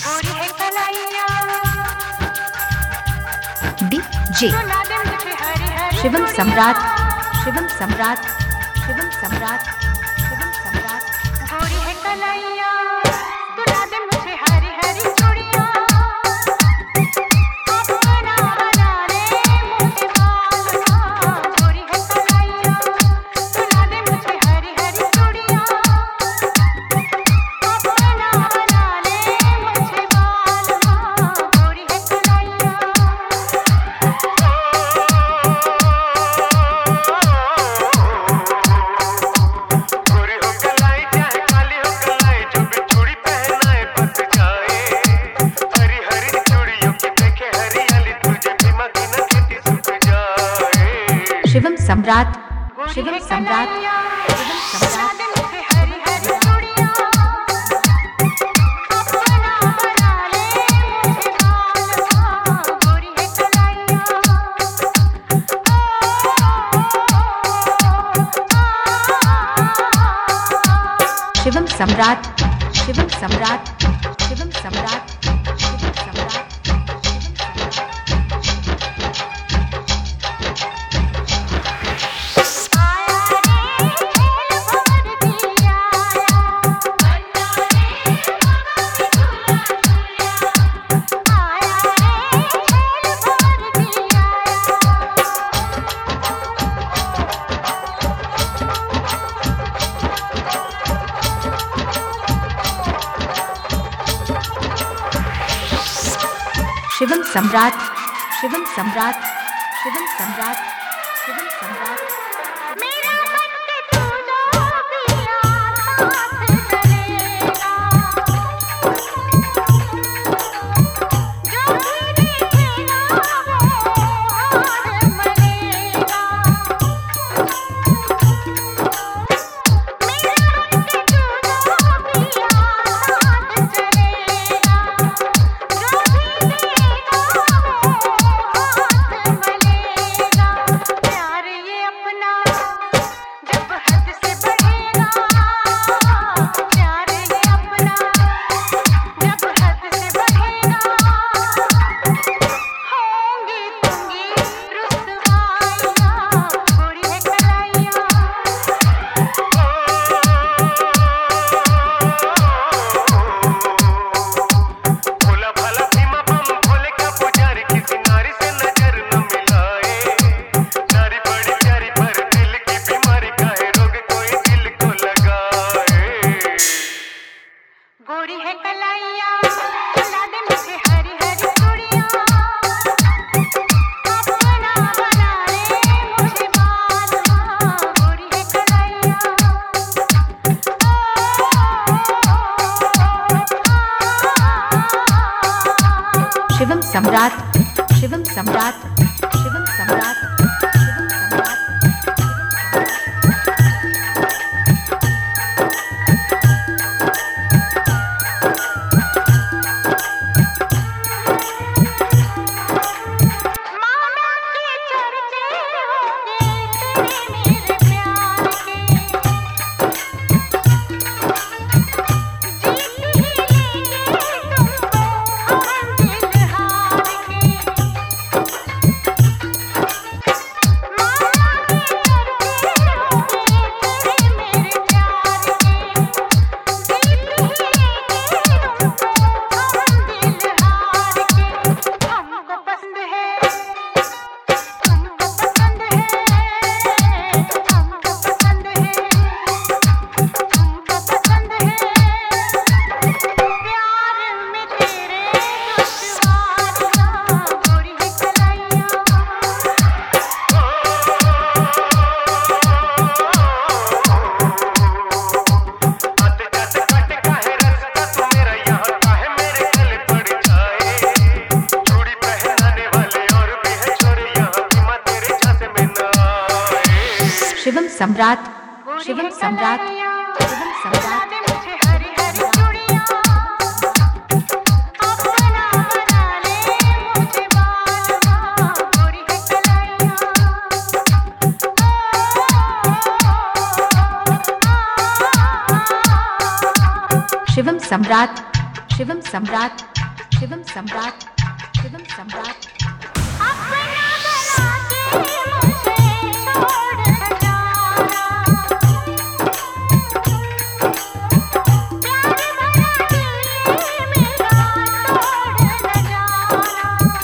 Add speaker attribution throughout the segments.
Speaker 1: DJ Shivam सम्राट, शिवम सम्राट, शिवम सम्राट, शिवम सम्राट। गोरी है कन्हैया, दुला दे मुझे हरी हरी चूड़ियां, अपना बना ले मुझे बालवा। गोरी है कन्हैया, दुला दे मुझे हरी हरी चूड़ियां, अपना बना ले मुझे बालवा। गोरी है कन्हैया। शिवम सम्राट, शिवम सम्राट, शिवम सम्राट। शिवम सम्राट, शिवम सम्राट, शिवम सम्राट, शिवम सम्राट। शिवम सम्राट, शिवम सम्राट, शिवम सम्राट, शिवम सम्राट। मेरा मन के तू जो पिया हाथ चलेगा, जो भी देखेगा वो हार मनेगा। मेरा मन के तू जो पिया हाथ चलेगा, जो भी प्यार ये अपना जब हद से बढ़ेगा, प्यार ये अपना जब हद से बढ़ेगा, होंगी दूंगी रुसवाइयाँ। गोरी है कन्हैया।
Speaker 2: भोला भाला भीमा बम भोले का पुजारी, किसी नारी से नजर न मिलाए। नारी बड़ी प्यारी पर दिल की बीमारी, काहे रोग कोई दिल को लगाए।
Speaker 1: गोरी है कन्हैया, दुला दे मुझे हरी हरी चूड़ियां, अपना बना ले मुझे बालवा। गोरी है कन्हैया। शिवम सम्राट, शिवम सम्राट, शिवम सम्राट, शिवम सम्राट। माना के चर्चे होंगे तेरे मेरे प्यार के, जीत ही लेंगे तुमको हम दिल हार के। माना के चर्चे होंगे तेरे मेरे प्यार के, जीत ही लेंगे तुमको हम दिल हार के। हमको पसंद है, तुमको पसंद है, हमको पसंद है, तुमको पसंद है। प्यार में तेरे दुश्वारियाँ। गोरी है कन्हैया।
Speaker 2: आते जाते काटे काहे रास्ता तू मेरा, यहाँ काहे मेरे गले पड़ जाए। चूड़ी पहनाने वाले और भी है छोरे, यहाँ भीमा तेरे झांसे में न आए।
Speaker 1: शिवम सम्राट, शिवम सम्राट, शिवम सम्राट। मुझे हरी हरी चूड़ियां, अपना बना ले मुझे बालवा। गोरी है कन्हैया। शिवम सम्राट, शिवम सम्राट,
Speaker 3: शिवम सम्राट, शिवम सम्राट।
Speaker 1: अपना बना के मुझे छोड़ न जाना, प्यार भरा दिल मेरा तोड़ न जाना।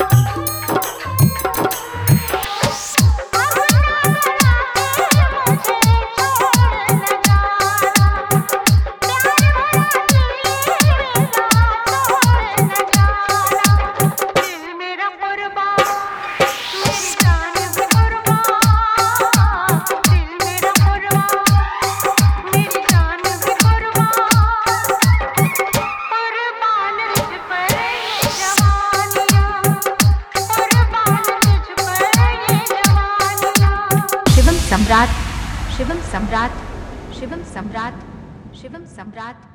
Speaker 1: अपना बना के मुझे छोड़ न जाना, प्यार भरा दिल मेरा तोड़ न जाना। दिल मेरा कुर्बान, मेरी जान भी कुर्बान, दिल मेरा कुर्बान, मेरी जान भी कुर्बान, कुर्बान तुझ पर ये जवानियाँ, कुर्बान तुझ पर ये जवानियाँ।
Speaker 3: शिवम सम्राट, शिवम सम्राट, शिवम सम्राट, शिवम सम्राट।